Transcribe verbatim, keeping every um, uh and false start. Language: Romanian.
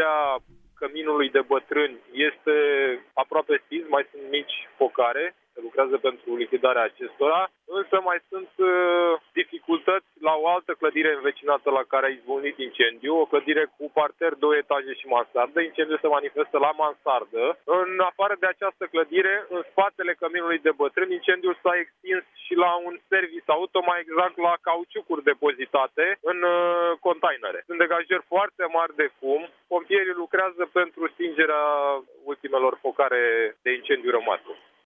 clădirea Căminului de Bătrâni este aproape stins, mai sunt mici focare, se lucrează pentru lichidarea acestora, însă mai sunt uh, dificultăți la o altă clădire învecinată la care a izbucnit incendiu, o clădire cu parter, două etaje și mansardă. Incendiul se manifestă la mansardă. În afară de această clădire, în spatele Căminului de Bătrâni, incendiul s-a extins și la un service auto, mai exact la cauciucuri depozitate în uh, containere. Sunt degajări foarte mari de fum. Pompierii lucrează pentru stingerea ultimelor focare de incendiu rămase.